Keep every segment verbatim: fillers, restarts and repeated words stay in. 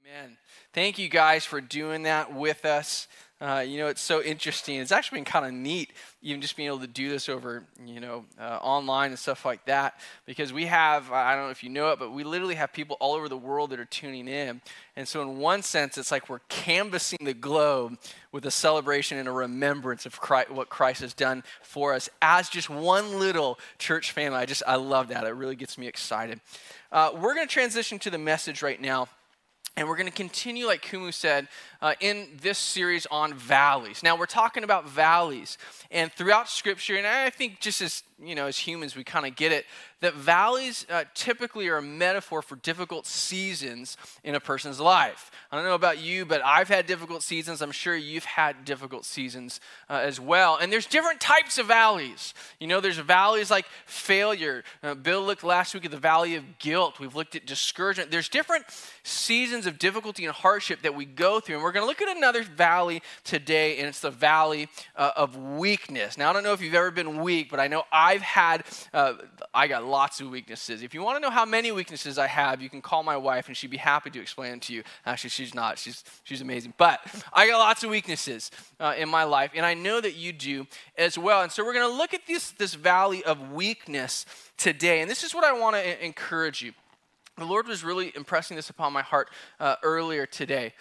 Man, thank you guys for doing that with us. Uh, you know, it's so interesting. It's actually been kind of neat, even just being able to do this over, you know, uh, online and stuff like that. Because we have, I don't know if you know it, but we literally have people all over the world that are tuning in. And so, in one sense, it's like we're canvassing the globe with a celebration and a remembrance of Christ, what Christ has done for us as just one little church family. I just, I love that. It really gets me excited. Uh, we're going to transition to the message right now. And we're going to continue, like Kumu said, uh, in this series on valleys. Now, we're talking about valleys. And throughout Scripture, and I think just as, you know, as humans, we kind of get it, that valleys uh, typically are a metaphor for difficult seasons in a person's life. I don't know about you, but I've had difficult seasons. I'm sure you've had difficult seasons uh, as well. And there's different types of valleys. You know, there's valleys like failure. Uh, Bill looked last week at the valley of guilt. We've looked at discouragement. There's different seasons of difficulty and hardship that we go through. And we're going to look at another valley today, and it's the valley uh, of weakness. Now, I don't know if you've ever been weak, but I know I've had, uh, I got lots of weaknesses. If you want to know how many weaknesses I have, you can call my wife, and she'd be happy to explain it to you. Actually, she's not. She's she's amazing. But I got lots of weaknesses uh, in my life, and I know that you do as well. And so we're going to look at this, this valley of weakness today. And this is what I want to encourage you. The Lord was really impressing this upon my heart uh, earlier today.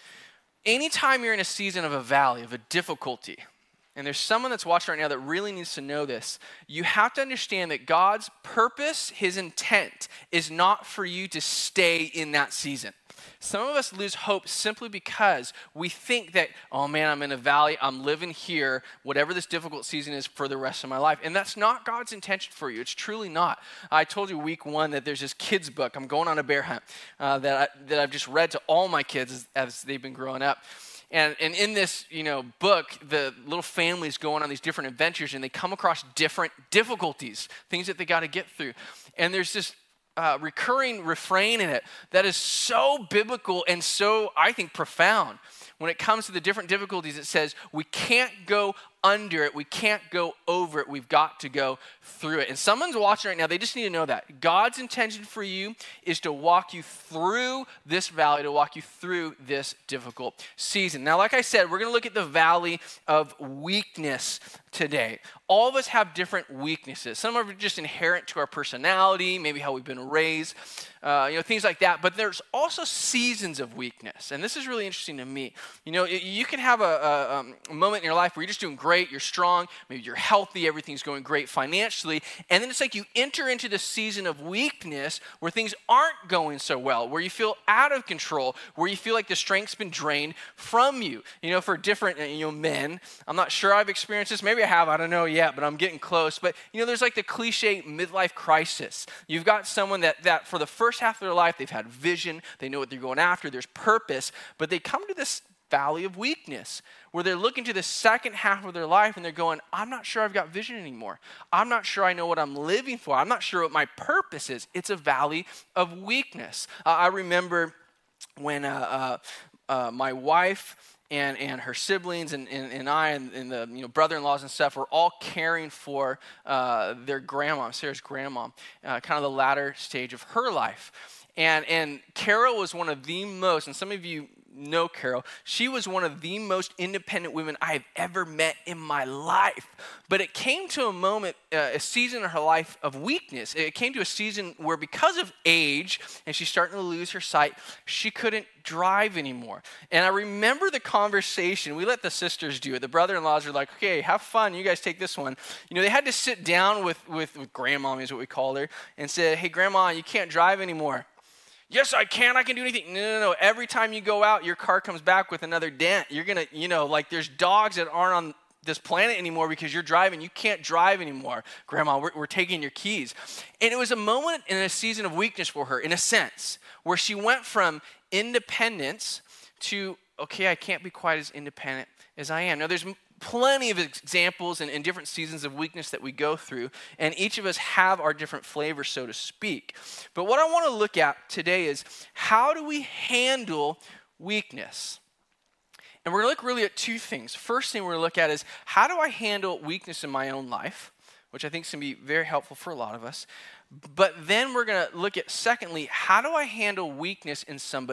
Anytime you're in a season of a valley, of a difficulty, and there's someone that's watching right now that really needs to know this, you have to understand that God's purpose, his intent, is not for you to stay in that season. Some of us lose hope simply because we think that, oh man, I'm in a valley, I'm living here, whatever this difficult season is for the rest of my life. And that's not God's intention for you. It's truly not. I told you week one that there's this kids book. I'm going on a bear hunt uh, that, I, that I've just read to all my kids as, as they've been growing up. And, and in this, you know, book, the little families going on these different adventures, and they come across different difficulties, things that they got to get through. And there's this uh, recurring refrain in it that is so biblical and so, I think, profound. When it comes to the different difficulties, it says, we can't go under it. We can't go over it. We've got to go through it. And someone's watching right now, they just need to know that. God's intention for you is to walk you through this valley, to walk you through this difficult season. Now, like I said, we're going to look at the valley of weakness today. All of us have different weaknesses. Some of them are just inherent to our personality, maybe how we've been raised, uh, you know, things like that. But there's also seasons of weakness. And this is really interesting to me. You know, you can have a, a, um, a moment in your life where you're just doing great. You're strong, maybe you're healthy, everything's going great financially, and then it's like you enter into the season of weakness where things aren't going so well, where you feel out of control, where you feel like the strength's been drained from you. You know, for different, you know, men, I'm not sure I've experienced this, maybe I have, I don't know yet, but I'm getting close. But, you know, there's like the cliche midlife crisis. You've got someone that, that for the first half of their life, they've had vision, they know what they're going after, there's purpose, but they come to this valley of weakness, where they're looking to the second half of their life and they're going, I'm not sure I've got vision anymore. I'm not sure I know what I'm living for. I'm not sure what my purpose is. It's a valley of weakness. Uh, I remember when uh, uh, uh, my wife and, and her siblings and, and, and I and, and the you know brother-in-laws and stuff were all caring for uh, their grandma, Sarah's grandma, uh, kind of the latter stage of her life. And, and Carol was one of the most, and some of you know Carol, she was one of the most independent women I have ever met in my life. But it came to a moment, uh, a season in her life of weakness. It came to a season where because of age, and she's starting to lose her sight, she couldn't drive anymore. And I remember the conversation. We let the sisters do it. The brother-in-laws are like, okay, have fun. You guys take this one. You know, they had to sit down with, with, with grandmommy is what we called her, and say, hey, grandma, you can't drive anymore. Yes, I can. I can do anything. No, no, no. Every time you go out, your car comes back with another dent. You're going to, you know, like there's dogs that aren't on this planet anymore because you're driving. You can't drive anymore. Grandma, we're, we're taking your keys. And it was a moment in a season of weakness for her, in a sense, where she went from independence to, okay, I can't be quite as independent as I am. Now, there's plenty of examples and, and different seasons of weakness that we go through, and each of us have our different flavors, so to speak. But what I want to look at today is, how do we handle weakness? And we're going to look really at two things. First thing we're going to look at is, how do I handle weakness in my own life, which I think is going to be very helpful for a lot of us. But then we're going to look at, secondly, how do I handle weakness in somebody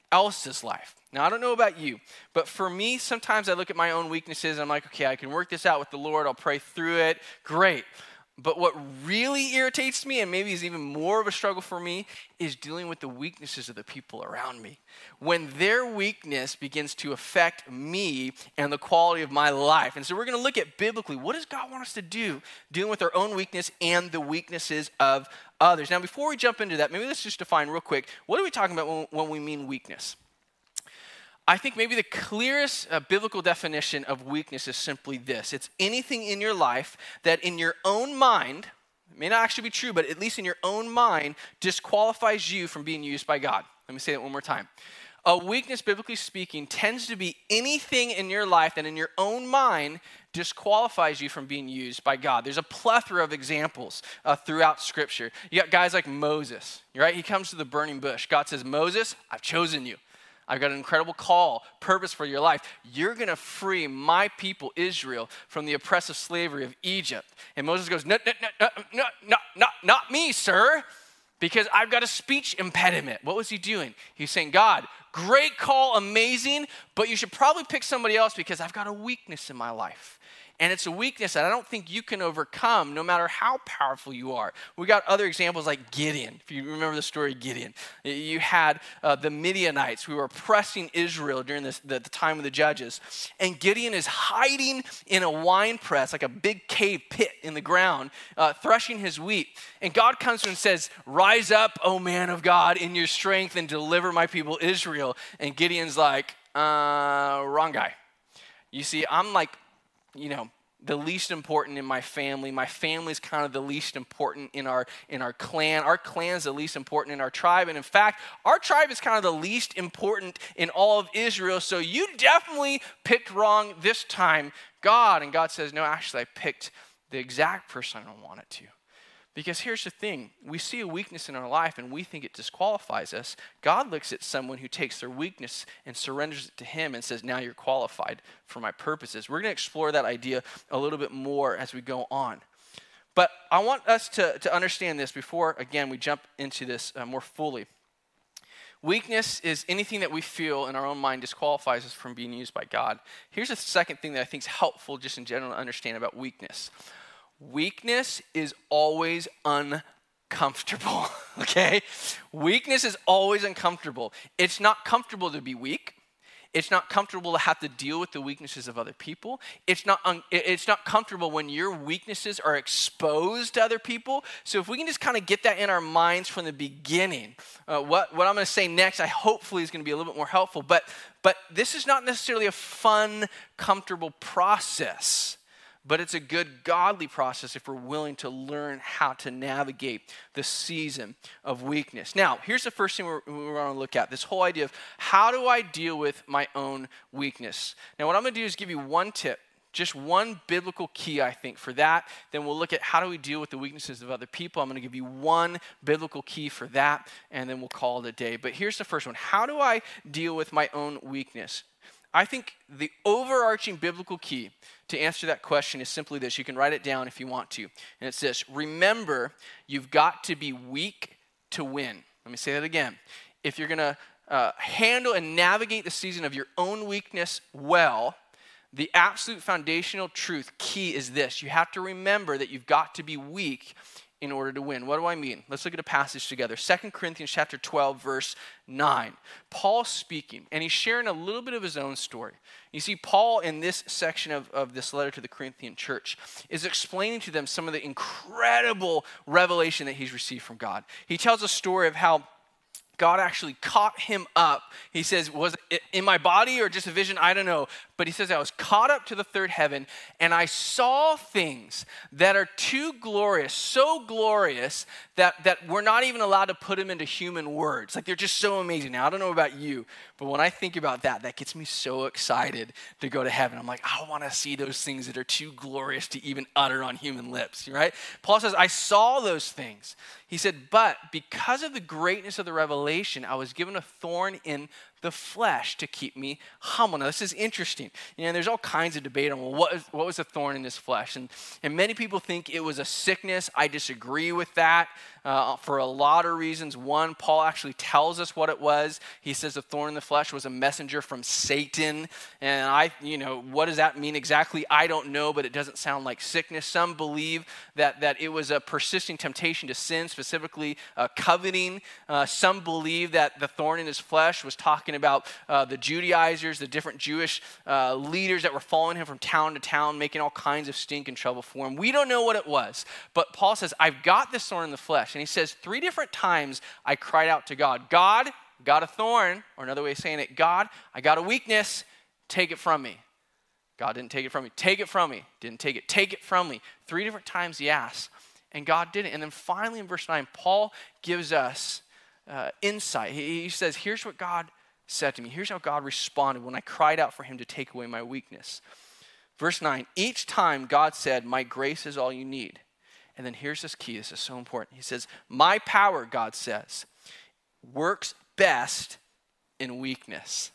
else's life. Now, I don't know about you, but for me, sometimes I look at my own weaknesses and I'm like, okay, I can work this out with the Lord. I'll pray through it. Great. But what really irritates me, and maybe is even more of a struggle for me, is dealing with the weaknesses of the people around me. When their weakness begins to affect me and the quality of my life. And so we're going to look at biblically, what does God want us to do dealing with our own weakness and the weaknesses of others? Now, before we jump into that, maybe let's just define real quick, what are we talking about when, when we mean weakness? I think maybe the clearest uh, biblical definition of weakness is simply this. It's anything in your life that in your own mind, it may not actually be true, but at least in your own mind, disqualifies you from being used by God. Let me say that one more time. A weakness, biblically speaking, tends to be anything in your life that in your own mind disqualifies you from being used by God. There's a plethora of examples uh, throughout Scripture. You got guys like Moses, right? He comes to the burning bush. God says, Moses, I've chosen you. I've got an incredible call, purpose for your life. You're going to free my people, Israel, from the oppressive slavery of Egypt. And Moses goes, no, no, no, no, no, no, not, not me, sir, because I've got a speech impediment. What was he doing? He's saying, God, great call, amazing, but you should probably pick somebody else because I've got a weakness in my life. And it's a weakness that I don't think you can overcome no matter how powerful you are. We got other examples like Gideon. If you remember the story of Gideon. You had uh, the Midianites who were oppressing Israel during this, the, the time of the judges. And Gideon is hiding in a wine press, like a big cave pit in the ground, uh, threshing his wheat. And God comes to him and says, rise up, O man of God, in your strength and deliver my people Israel. And Gideon's like, uh, wrong guy. You see, I'm like, you know, the least important in my family. My family's kind of the least important in our in our clan. Our clan's the least important in our tribe. And in fact, our tribe is kind of the least important in all of Israel. So you definitely picked wrong this time, God. And God says, no, actually, I picked the exact person I wanted to. Because here's the thing, we see a weakness in our life and we think it disqualifies us. God looks at someone who takes their weakness and surrenders it to him and says, now you're qualified for my purposes. We're going to explore that idea a little bit more as we go on. But I want us to, to understand this before, again, we jump into this uh, more fully. Weakness is anything that we feel in our own mind disqualifies us from being used by God. Here's a second thing that I think is helpful just in general to understand about weakness. Weakness is always uncomfortable, okay? Weakness is always uncomfortable. It's not comfortable to be weak. It's not comfortable to have to deal with the weaknesses of other people. It's not, un- it's not comfortable when your weaknesses are exposed to other people. So if we can just kind of get that in our minds from the beginning, uh, what, what I'm going to say next, I hopefully is going to be a little bit more helpful. But, but this is not necessarily a fun, comfortable process. But it's a good godly process if we're willing to learn how to navigate the season of weakness. Now, here's the first thing we're, we're going to look at, this whole idea of how do I deal with my own weakness? Now, what I'm going to do is give you one tip, just one biblical key, I think, for that. Then we'll look at how do we deal with the weaknesses of other people. I'm going to give you one biblical key for that, and then we'll call it a day. But here's the first one. How do I deal with my own weakness? I think the overarching biblical key to answer that question is simply this. You can write it down if you want to. And it's this. Remember, you've got to be weak to win. Let me say that again. If you're going to uh, handle and navigate the season of your own weakness well, the absolute foundational truth key is this. You have to remember that you've got to be weak in order to win. What do I mean? Let's look at a passage together. Second Corinthians chapter twelve, verse nine. Paul's speaking, and he's sharing a little bit of his own story. You see, Paul, in this section of, of this letter to the Corinthian church, is explaining to them some of the incredible revelation that he's received from God. He tells a story of how God actually caught him up. He says, was it in my body or just a vision? I don't know. But he says, I was caught up to the third heaven and I saw things that are too glorious, so glorious that, that we're not even allowed to put them into human words. Like they're just so amazing. Now, I don't know about you, but when I think about that, that gets me so excited to go to heaven. I'm like, I want to see those things that are too glorious to even utter on human lips, right? Paul says, I saw those things. He said, but because of the greatness of the revelation, I was given a thorn in the flesh to keep me humble. Now, this is interesting. You know, there's all kinds of debate on, well, what, is, what was the thorn in his flesh? And, and many people think it was a sickness. I disagree with that. uh, for a lot of reasons. One, Paul actually tells us what it was. He says the thorn in the flesh was a messenger from Satan. And I, you know, what does that mean exactly? I don't know, but it doesn't sound like sickness. Some believe that, that it was a persisting temptation to sin, specifically uh, coveting. Uh, some believe that the thorn in his flesh was talking about uh, the Judaizers, the different Jewish uh, leaders that were following him from town to town, making all kinds of stink and trouble for him. We don't know what it was, but Paul says, I've got this thorn in the flesh. And he says, three different times I cried out to God, God, got a thorn, or another way of saying it, God, I got a weakness, take it from me. God didn't take it from me. Take it from me. Didn't take it. Take it from me. Three different times he asked, and God didn't. And then finally in verse nine, Paul gives us uh, insight. He, he says, here's what God said to me. Here's how God responded when I cried out for him to take away my weakness. Verse nine, each time God said, my grace is all you need. And then here's this key. This is so important. He says, my power, God says, works best in weakness.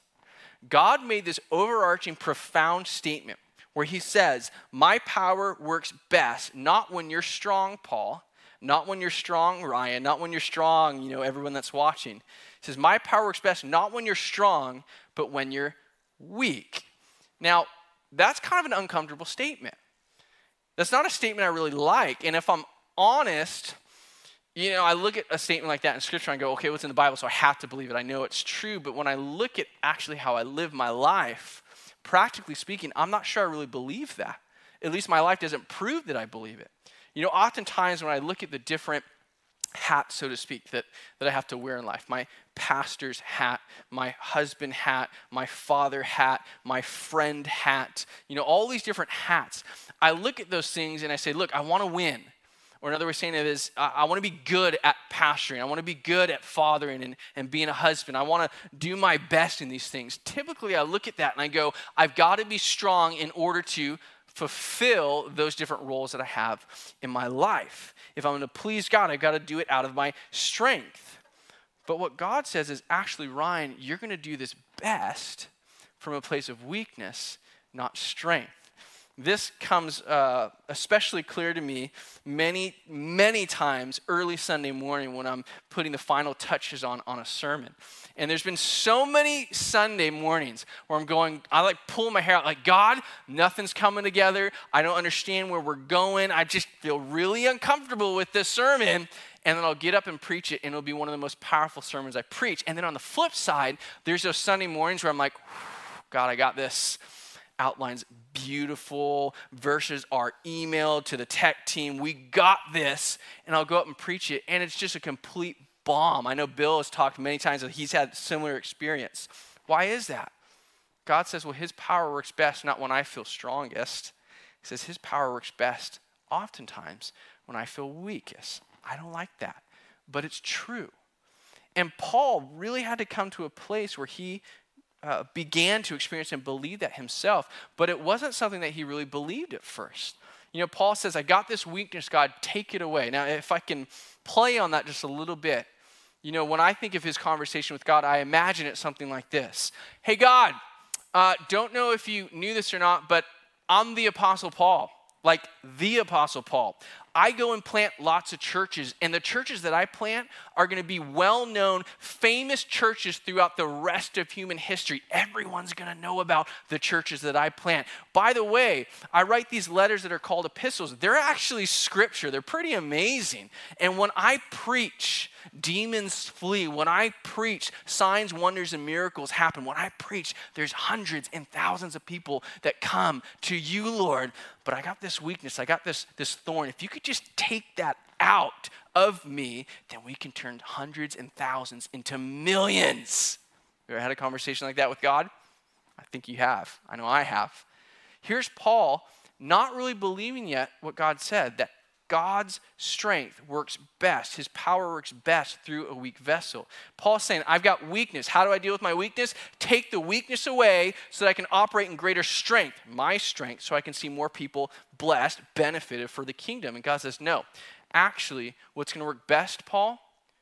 God made this overarching, profound statement where he says, my power works best, not when you're strong, Paul, not when you're strong, Ryan, not when you're strong, you know, everyone that's watching. He says, my power works best, not when you're strong, but when you're weak. Now, that's kind of an uncomfortable statement. That's not a statement I really like. And if I'm honest, you know, I look at a statement like that in Scripture and I go, okay, what's in the Bible, so I have to believe it. I know it's true. But when I look at actually how I live my life, practically speaking, I'm not sure I really believe that. At least my life doesn't prove that I believe it. You know, oftentimes when I look at the different hats, so to speak, that, that I have to wear in life, my pastor's hat, my husband hat, my father hat, my friend hat, you know, all these different hats. I look at those things and I say, look, I want to win. Or another way of saying it is, I, I want to be good at pastoring. I want to be good at fathering and, and being a husband. I want to do my best in these things. Typically, I look at that and I go, I've got to be strong in order to fulfill those different roles that I have in my life. If I'm going to please God, I've got to do it out of my strength. But what God says is, actually, Ryan, you're going to do this best from a place of weakness, not strength. This comes uh, especially clear to me many, many times early Sunday morning when I'm putting the final touches on, on a sermon. And there's been so many Sunday mornings where I'm going, I like pull my hair out, like, God, nothing's coming together. I don't understand where we're going. I just feel really uncomfortable with this sermon. And then I'll get up and preach it, and it'll be one of the most powerful sermons I preach. And then on the flip side, there's those Sunday mornings where I'm like, God, I got this. Outlines beautiful, verses are emailed to the tech team. We got this. And I'll go up and preach it, and it's just a complete bomb. I know Bill has talked many times that he's had similar experience. Why is that? God says, well, his power works best not when I feel strongest. He says his power works best oftentimes when I feel weakest. I don't like that, but it's true. And Paul really had to come to a place where he Uh, began to experience and believe that himself, but it wasn't something that he really believed at first. You know, Paul says, I got this weakness, God, take it away. Now, if I can play on that just a little bit, you know, when I think of his conversation with God, I imagine it something like this. Hey, God, uh, don't know if you knew this or not, but I'm the Apostle Paul, like the Apostle Paul. I go and plant lots of churches, and the churches that I plant are going to be well-known, famous churches throughout the rest of human history. Everyone's going to know about the churches that I plant. By the way, I write these letters that are called epistles. They're actually scripture. They're pretty amazing. And when I preach, demons flee. When I preach, signs, wonders, and miracles happen. When I preach, there's hundreds and thousands of people that come to you, Lord. But I got this weakness. I got this, this thorn. If you could just take that out of me, then we can turn hundreds and thousands into millions. You ever had a conversation like that with God? I think you have. I know I have. Here's Paul not really believing yet what God said, that God's strength works best. His power works best through a weak vessel. Paul's saying, I've got weakness. How do I deal with my weakness? Take the weakness away so that I can operate in greater strength, my strength, so I can see more people blessed, benefited for the kingdom. And God says, no. Actually, what's going to work best, Paul,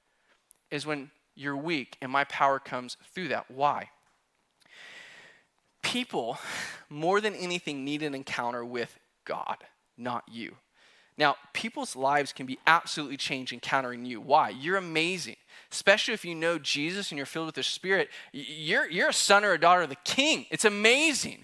is when you're weak and my power comes through that. Why? People, more than anything, need an encounter with God, not you. Now, people's lives can be absolutely changed encountering you. Why? You're amazing. Especially if you know Jesus and you're filled with the Spirit. You're, you're a son or a daughter of the King. It's amazing.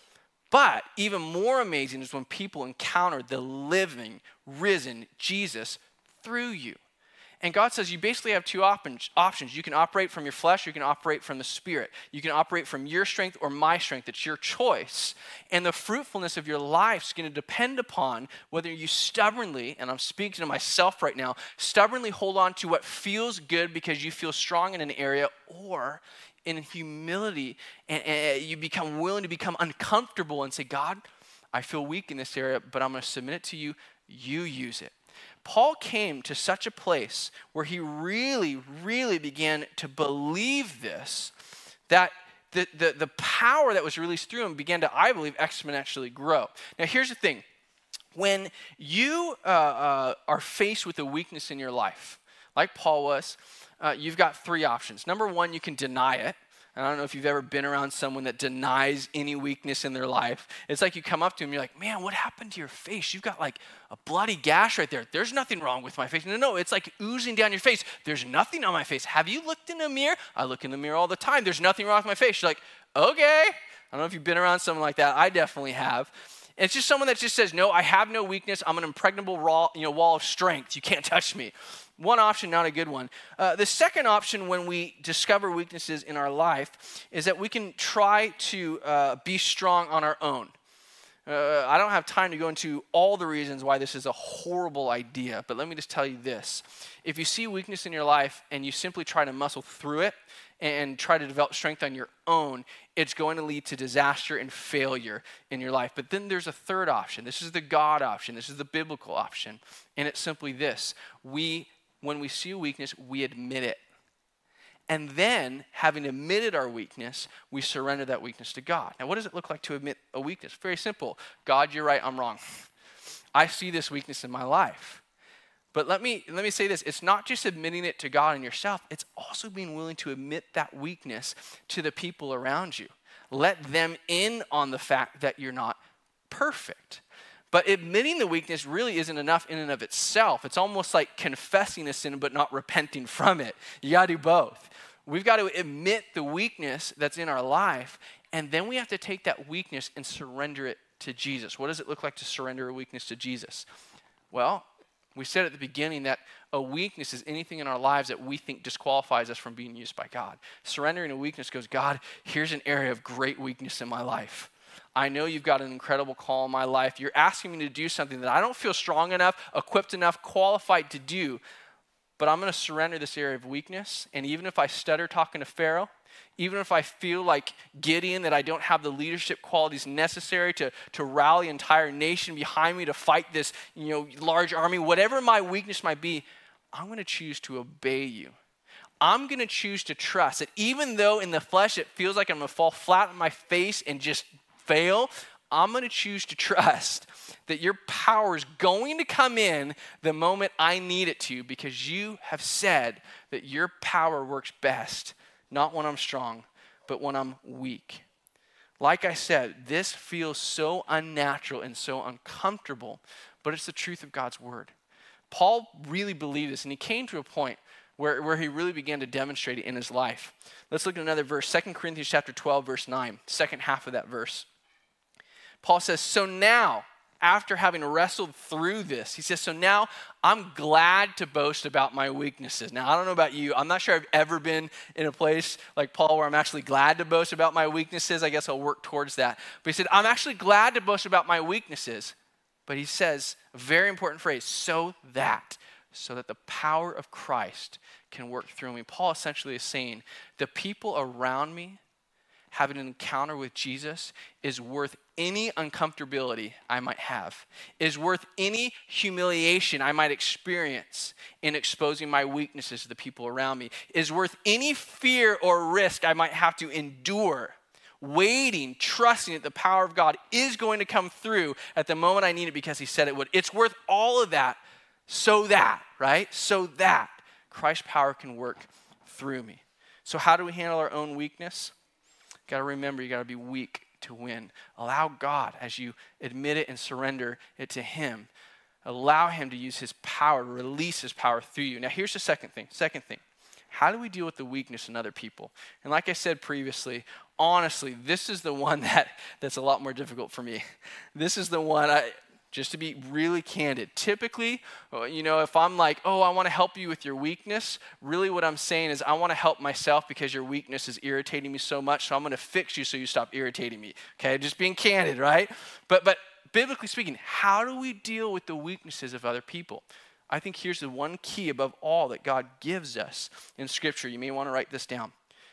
But even more amazing is when people encounter the living, risen Jesus through you. And God says you basically have two op- options. You can operate from your flesh, or you can operate from the Spirit. You can operate from your strength or my strength. It's your choice. And the fruitfulness of your life is going to depend upon whether you stubbornly, and I'm speaking to myself right now, stubbornly hold on to what feels good because you feel strong in an area, or in humility, and, and you become willing to become uncomfortable and say, God, I feel weak in this area, but I'm going to submit it to you. You use it. Paul came to such a place where he really, really began to believe this, that the, the, the power that was released through him began to, I believe, exponentially grow. Now, here's the thing. When you uh, uh, are faced with a weakness in your life, like Paul was, uh, you've got three options. Number one, you can deny it. And I don't know if you've ever been around someone that denies any weakness in their life. It's like you come up to them, you're like, man, what happened to your face? You've got like a bloody gash right there. There's nothing wrong with my face. No, no, it's like oozing down your face. There's nothing on my face. Have you looked in a mirror? I look in the mirror all the time. There's nothing wrong with my face. You're like, okay. I don't know if you've been around someone like that. I definitely have. And it's just someone that just says, no, I have no weakness. I'm an impregnable raw, you know, wall of strength. You can't touch me. One option, not a good one. Uh, the second option when we discover weaknesses in our life is that we can try to uh, be strong on our own. Uh, I don't have time to go into all the reasons why this is a horrible idea, but let me just tell you this. If you see weakness in your life and you simply try to muscle through it and try to develop strength on your own, it's going to lead to disaster and failure in your life. But then there's a third option. This is the God option. This is the biblical option. And it's simply this. We When we see a weakness, we admit it. And then, having admitted our weakness, we surrender that weakness to God. Now, what does it look like to admit a weakness? Very simple. God, you're right, I'm wrong. I see this weakness in my life. But let me, let me say this. It's not just admitting it to God and yourself. It's also being willing to admit that weakness to the people around you. Let them in on the fact that you're not perfect. But admitting the weakness really isn't enough in and of itself. It's almost like confessing a sin but not repenting from it. You got to do both. We've got to admit the weakness that's in our life, and then we have to take that weakness and surrender it to Jesus. What does it look like to surrender a weakness to Jesus? Well, we said at the beginning that a weakness is anything in our lives that we think disqualifies us from being used by God. Surrendering a weakness goes, God, here's an area of great weakness in my life. I know you've got an incredible call in my life. You're asking me to do something that I don't feel strong enough, equipped enough, qualified to do. But I'm going to surrender this area of weakness. And even if I stutter talking to Pharaoh, even if I feel like Gideon, that I don't have the leadership qualities necessary to, to rally an entire nation behind me to fight this, you know, large army, whatever my weakness might be, I'm going to choose to obey you. I'm going to choose to trust that even though in the flesh it feels like I'm going to fall flat on my face and just fail, I'm going to choose to trust that your power is going to come in the moment I need it to, because you have said that your power works best, not when I'm strong, but when I'm weak. Like I said, this feels so unnatural and so uncomfortable, but it's the truth of God's word. Paul really believed this, and he came to a point where, where he really began to demonstrate it in his life. Let's look at another verse, Second Corinthians chapter twelve, verse nine, second half of that verse. Paul says, so now, after having wrestled through this, he says, so now I'm glad to boast about my weaknesses. Now, I don't know about you. I'm not sure I've ever been in a place like Paul where I'm actually glad to boast about my weaknesses. I guess I'll work towards that. But he said, I'm actually glad to boast about my weaknesses. But he says, a very important phrase, so that, so that the power of Christ can work through me. Paul essentially is saying, the people around me having an encounter with Jesus is worth any uncomfortability I might have, is worth any humiliation I might experience in exposing my weaknesses to the people around me, is worth any fear or risk I might have to endure, waiting, trusting that the power of God is going to come through at the moment I need it because he said it would. It's worth all of that so that, right? So that Christ's power can work through me. So how do we handle our own weakness? Got to remember, you got to be weak to win. Allow God, as you admit it and surrender it to him, Allow him to use his power, to release his power through you. Now, here's the second thing. Second thing. How do we deal with the weakness in other people? And like I said previously, honestly, this is the one that, that's a lot more difficult for me. This is the one, I, just to be really candid. Typically, you know, if I'm like, oh, I want to help you with your weakness, really what I'm saying is I want to help myself because your weakness is irritating me so much, so I'm going to fix you so you stop irritating me. Okay, just being candid, right? But but biblically speaking, how do we deal with the weaknesses of other people? I think here's the one key above all that God gives us in Scripture. You may want to write this down.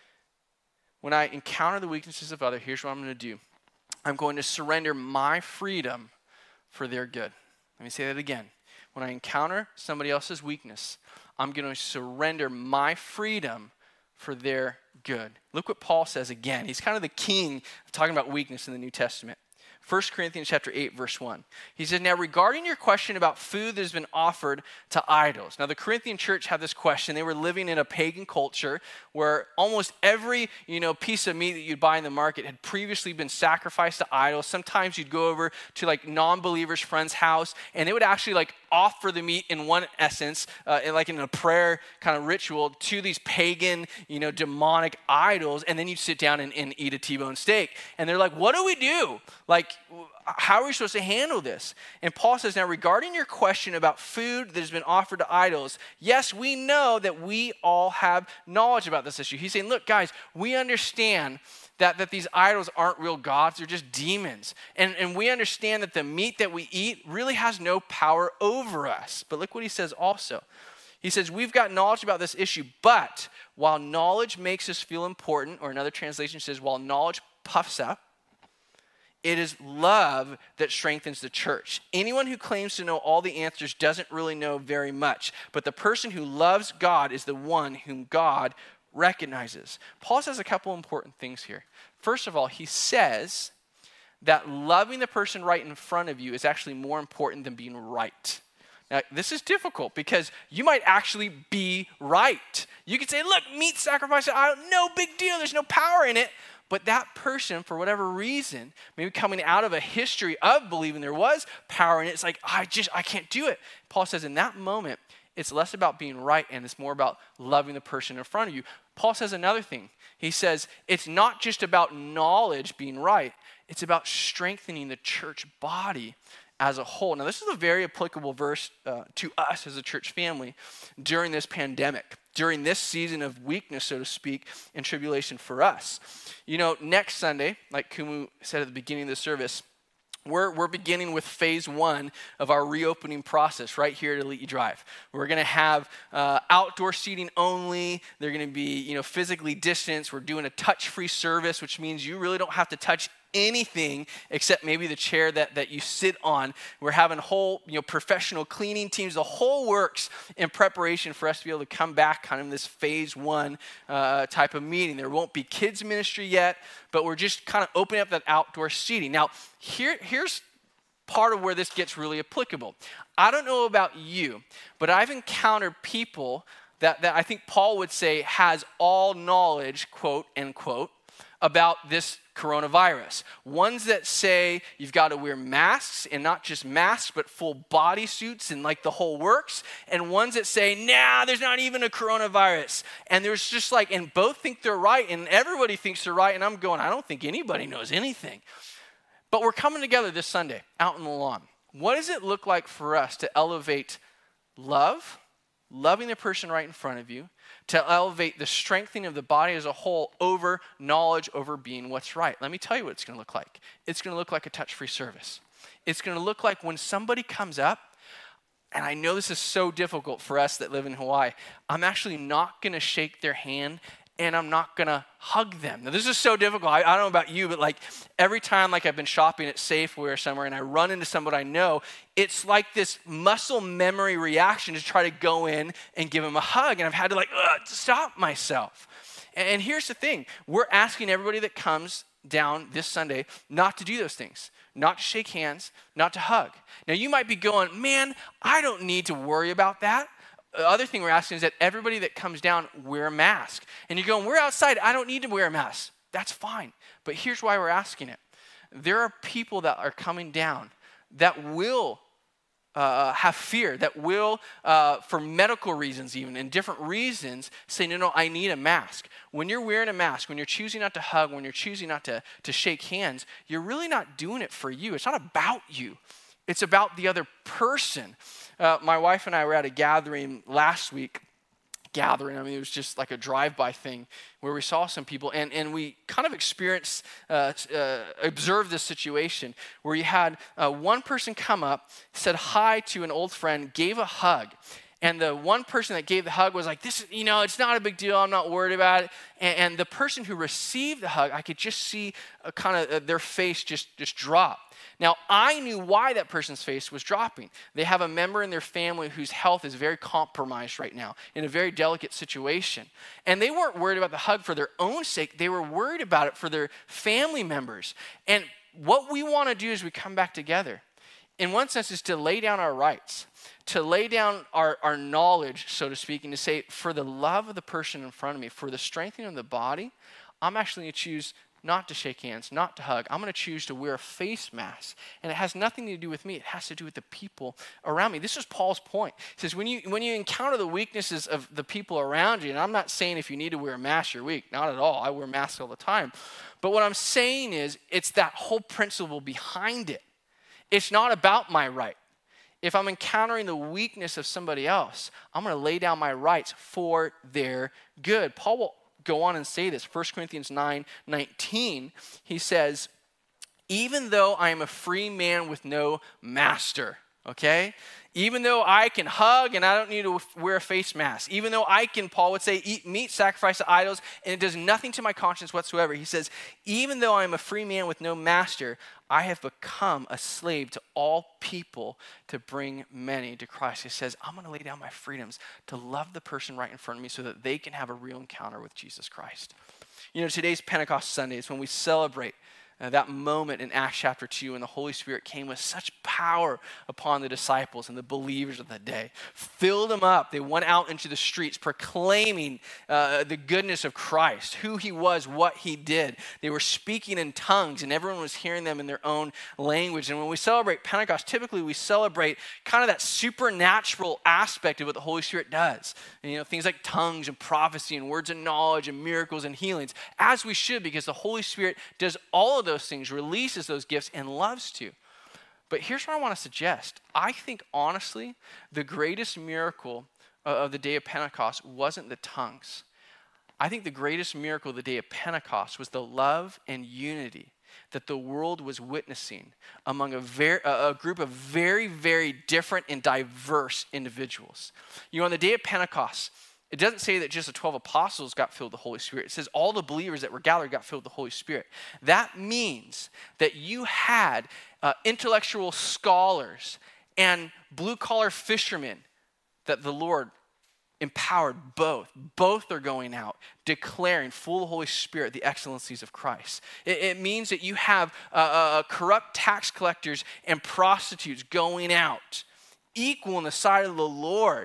When I encounter the weaknesses of others, here's what I'm going to do. I'm going to surrender my freedom for their good. Let me say that again. When I encounter somebody else's weakness, I'm going to surrender my freedom for their good. Look what Paul says again. He's kind of the king of talking about weakness in the New Testament. First Corinthians chapter eight, verse one. He says, now regarding your question about food that has been offered to idols. Now the Corinthian church had this question. They were living in a pagan culture where almost every, you know, piece of meat that you'd buy in the market had previously been sacrificed to idols. Sometimes you'd go over to like non-believers' friend's house and they would actually like offer the meat in one essence, uh, in like in a prayer kind of ritual to these pagan, you know, demonic idols. And then you'd sit down and, and eat a T-bone steak. And they're like, what do we do? Like, how are we supposed to handle this? And Paul says, now regarding your question about food that has been offered to idols, yes, we know that we all have knowledge about this issue. He's saying, look, guys, we understand that, that these idols aren't real gods, they're just demons. And, and we understand that the meat that we eat really has no power over us. But look what he says also. He says, we've got knowledge about this issue, but while knowledge makes us feel important, or another translation says, while knowledge puffs up, it is love that strengthens the church. Anyone who claims to know all the answers doesn't really know very much. But the person who loves God is the one whom God recognizes. Paul says a couple important things here. First of all, he says that loving the person right in front of you is actually more important than being right. Now, this is difficult because you might actually be right. You could say, look, meat sacrifice, no big deal, there's no power in it. But that person, for whatever reason, maybe coming out of a history of believing there was power in it, it's like, I just, I can't do it. Paul says in that moment, it's less about being right and it's more about loving the person in front of you. Paul says another thing. He says, it's not just about knowledge being right. It's about strengthening the church body as a whole. Now, this is a very applicable verse uh, to us as a church family during this pandemic, during this season of weakness, so to speak, and tribulation for us. You know, next Sunday, like Kumu said at the beginning of the service, we're, we're beginning with phase one of our reopening process right here at Elite Drive. We're going to have uh, outdoor seating only. They're going to be, you know, physically distanced. We're doing a touch-free service, which means you really don't have to touch anything except maybe the chair that, that you sit on. We're having whole, you know, professional cleaning teams, the whole works in preparation for us to be able to come back kind of in this phase one uh, type of meeting. There won't be kids ministry yet, but we're just kind of opening up that outdoor seating. Now, here, here's part of where this gets really applicable. I don't know about you, but I've encountered people that, that I think Paul would say has all knowledge, quote, end quote, about this coronavirus. Ones that say you've got to wear masks, and not just masks, but full body suits and like the whole works. And ones that say, nah, there's not even a coronavirus. And there's just like, and both think they're right, and everybody thinks they're right. And I'm going, I don't think anybody knows anything. But we're coming together this Sunday out on the lawn. What does it look like for us to elevate love, loving the person right in front of you, to elevate the strengthening of the body as a whole over knowledge, over being what's right? Let me tell you what it's going to look like. It's going to look like a touch-free service. It's going to look like when somebody comes up, and I know this is so difficult for us that live in Hawaii, I'm actually not going to shake their hand and I'm not gonna hug them. Now this is so difficult. I, I don't know about you, but like every time like I've been shopping at Safeway or somewhere and I run into somebody I know, it's like this muscle memory reaction to try to go in and give them a hug. And I've had to like ugh, stop myself. And, and here's the thing. We're asking everybody that comes down this Sunday not to do those things, not to shake hands, not to hug. Now you might be going, man, I don't need to worry about that. The other thing we're asking is that everybody that comes down wear a mask. And you're going, we're outside, I don't need to wear a mask. That's fine. But here's why we're asking it. There are people that are coming down that will uh, have fear, that will, uh, for medical reasons even, and different reasons, say, no, no, I need a mask. When you're wearing a mask, when you're choosing not to hug, when you're choosing not to, to shake hands, you're really not doing it for you. It's not about you. It's about the other person. Uh, my wife and I were at a gathering last week. Gathering, I mean, it was just like a drive-by thing where we saw some people, and, and we kind of experienced, uh, uh, observed this situation where you had uh, one person come up, said hi to an old friend, gave a hug. And the one person that gave the hug was like, this, you know, it's not a big deal. I'm not worried about it. And, and the person who received the hug, I could just see a kind of uh, their face just, just drop. Now, I knew why that person's face was dropping. They have a member in their family whose health is very compromised right now, in a very delicate situation. And they weren't worried about the hug for their own sake. They were worried about it for their family members. And what we want to do as we come back together, in one sense, is to lay down our rights, to lay down our, our knowledge, so to speak, and to say, for the love of the person in front of me, for the strengthening of the body, I'm actually going to choose not to shake hands, not to hug. I'm going to choose to wear a face mask. And it has nothing to do with me. It has to do with the people around me. This is Paul's point. He says, when you, when you encounter the weaknesses of the people around you, and I'm not saying if you need to wear a mask, you're weak. Not at all. I wear masks all the time. But what I'm saying is, it's that whole principle behind it. It's not about my right. If I'm encountering the weakness of somebody else, I'm going to lay down my rights for their good. Paul will go on and say this. First Corinthians nine nineteen, he says, even though I am a free man with no master, okay? Even though I can hug and I don't need to wear a face mask. Even though I can, Paul would say, eat meat sacrificed to idols, and it does nothing to my conscience whatsoever. He says, even though I am a free man with no master, I have become a slave to all people to bring many to Christ. He says, I'm going to lay down my freedoms to love the person right in front of me so that they can have a real encounter with Jesus Christ. You know, today's Pentecost Sunday is when we celebrate Uh, that moment in Acts chapter two when the Holy Spirit came with such power upon the disciples and the believers of the day. Filled them up. They went out into the streets proclaiming uh, the goodness of Christ, who he was, what he did. They were speaking in tongues and everyone was hearing them in their own language. And when we celebrate Pentecost, typically we celebrate kind of that supernatural aspect of what the Holy Spirit does. And, you know, things like tongues and prophecy and words of knowledge and miracles and healings, as we should, because the Holy Spirit does all of those things, releases those gifts, and loves to. But here's what I want to suggest. I think, honestly, the greatest miracle of the day of Pentecost wasn't the tongues. I think the greatest miracle of the day of Pentecost was the love and unity that the world was witnessing among a, very, a group of very, very different and diverse individuals. You know, on the day of Pentecost, it doesn't say that just the twelve apostles got filled with the Holy Spirit. It says all the believers that were gathered got filled with the Holy Spirit. That means that you had uh, intellectual scholars and blue-collar fishermen that the Lord empowered both. Both are going out, declaring full of the Holy Spirit the excellencies of Christ. It, it means that you have uh, uh, corrupt tax collectors and prostitutes going out, equal in the sight of the Lord,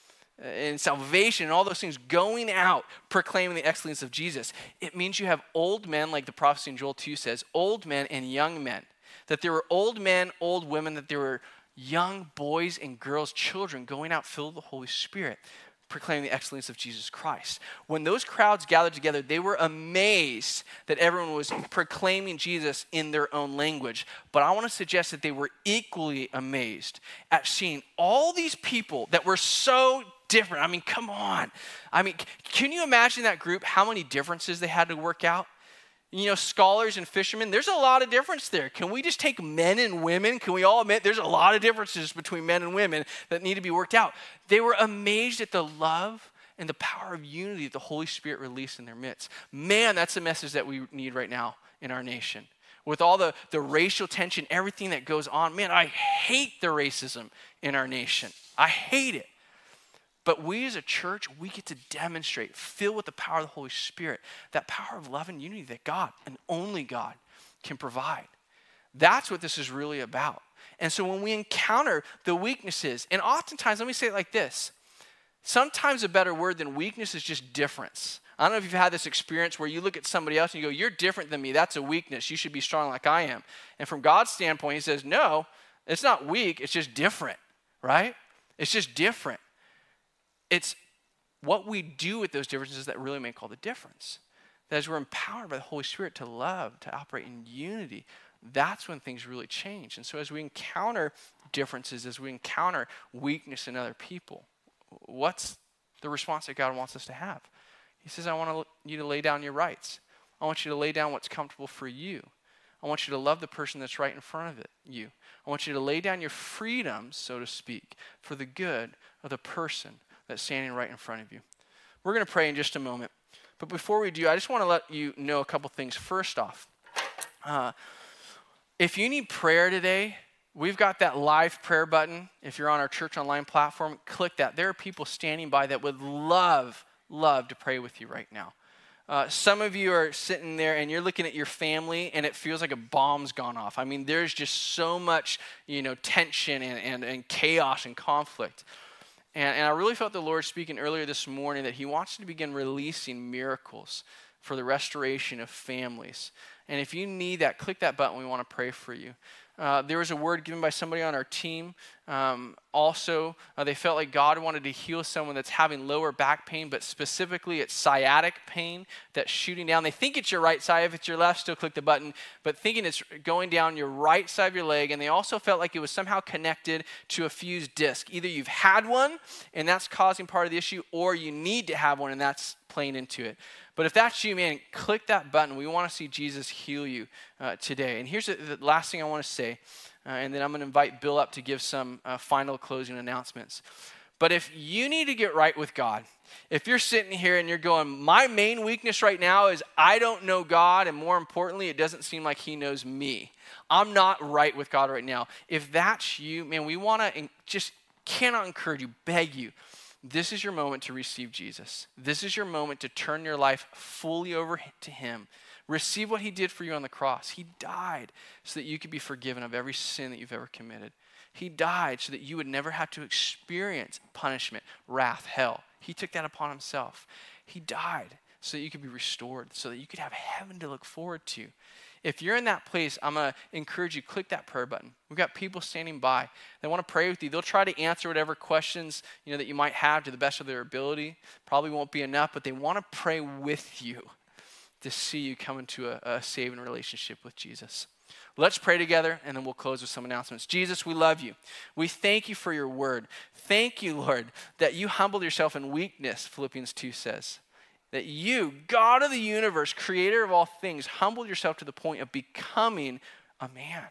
and salvation and all those things, going out proclaiming the excellence of Jesus. It means you have old men, like the prophecy in Joel two says, old men and young men. That there were old men, old women, that there were young boys and girls, children going out filled with the Holy Spirit, proclaiming the excellence of Jesus Christ. When those crowds gathered together, they were amazed that everyone was proclaiming Jesus in their own language. But I want to suggest that they were equally amazed at seeing all these people that were so different. I mean, come on. I mean, can you imagine that group, how many differences they had to work out? You know, scholars and fishermen, there's a lot of difference there. Can we just take men and women? Can we all admit there's a lot of differences between men and women that need to be worked out? They were amazed at the love and the power of unity that the Holy Spirit released in their midst. Man, that's a message that we need right now in our nation. With all the, the racial tension, everything that goes on, man, I hate the racism in our nation. I hate it. But we as a church, we get to demonstrate, filled with the power of the Holy Spirit, that power of love and unity that God, and only God, can provide. That's what this is really about. And so when we encounter the weaknesses, and oftentimes, let me say it like this, sometimes a better word than weakness is just difference. I don't know if you've had this experience where you look at somebody else and you go, you're different than me, that's a weakness, you should be strong like I am. And from God's standpoint, he says, no, it's not weak, it's just different. right? It's just different. It's what we do with those differences that really make all the difference. That as we're empowered by the Holy Spirit to love, to operate in unity, that's when things really change. And so as we encounter differences, as we encounter weakness in other people, what's the response that God wants us to have? He says, I want you to lay down your rights. I want you to lay down what's comfortable for you. I want you to love the person that's right in front of it, you. I want you to lay down your freedoms, so to speak, for the good of the person that's standing right in front of you. We're going to pray in just a moment. But before we do, I just want to let you know a couple things. First off, uh, if you need prayer today, we've got that live prayer button. If you're on our church online platform, click that. There are people standing by that would love, love to pray with you right now. Uh, some of you are sitting there and you're looking at your family and it feels like a bomb's gone off. I mean, there's just so much, you know, tension and, and, and chaos and conflict. And, and I really felt the Lord speaking earlier this morning that he wants to begin releasing miracles for the restoration of families. And if you need that, click that button. We want to pray for you. Uh, there was a word given by somebody on our team. Um, also, uh, they felt like God wanted to heal someone that's having lower back pain, but specifically it's sciatic pain that's shooting down. They think it's your right side. If it's your left, still click the button. But thinking it's going down your right side of your leg. And they also felt like it was somehow connected to a fused disc. Either you've had one, and that's causing part of the issue, or you need to have one, and that's playing into it. But if that's you, man, click that button. We want to see Jesus heal you uh, today. And here's the, the last thing I want to say, uh, and then I'm going to invite Bill up to give some uh, final closing announcements. But if you need to get right with God, if you're sitting here and you're going, my main weakness right now is I don't know God, and more importantly, it doesn't seem like he knows me. I'm not right with God right now. If that's you, man, we want to just cannot encourage you, beg you, this is your moment to receive Jesus. This is your moment to turn your life fully over to him. Receive what he did for you on the cross. He died so that you could be forgiven of every sin that you've ever committed. He died so that you would never have to experience punishment, wrath, hell. He took that upon himself. He died so that you could be restored, so that you could have heaven to look forward to. If you're in that place, I'm going to encourage you, click that prayer button. We've got people standing by. They want to pray with you. They'll try to answer whatever questions, you know, that you might have to the best of their ability. Probably won't be enough, but they want to pray with you to see you come into a, a saving relationship with Jesus. Let's pray together, and then we'll close with some announcements. Jesus, we love you. We thank you for your word. Thank you, Lord, that you humbled yourself in weakness, Philippians two says. That you, God of the universe, creator of all things, humbled yourself to the point of becoming a man,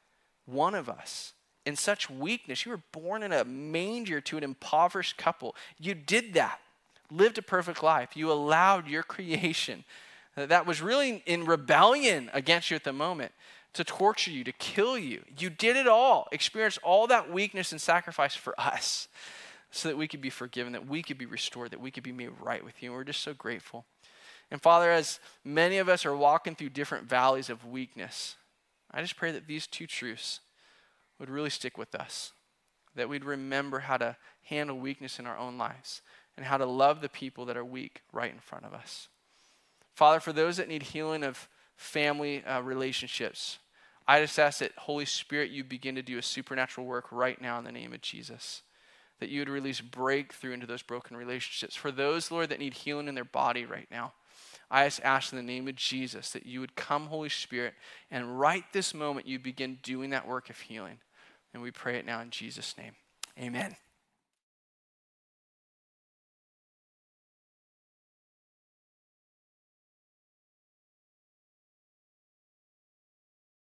one of us. In such weakness, you were born in a manger to an impoverished couple. You did that, lived a perfect life. You allowed your creation that was really in rebellion against you at the moment to torture you, to kill you. You did it all, experienced all that weakness and sacrifice for us, so that we could be forgiven, that we could be restored, that we could be made right with you. And we're just so grateful. And Father, as many of us are walking through different valleys of weakness, I just pray that these two truths would really stick with us, that we'd remember how to handle weakness in our own lives and how to love the people that are weak right in front of us. Father, for those that need healing of family uh, relationships, I just ask that Holy Spirit, you begin to do a supernatural work right now in the name of Jesus. That you would release breakthrough into those broken relationships. For those, Lord, that need healing in their body right now, I just ask in the name of Jesus that you would come, Holy Spirit, and right this moment you begin doing that work of healing. And we pray it now in Jesus' name. Amen.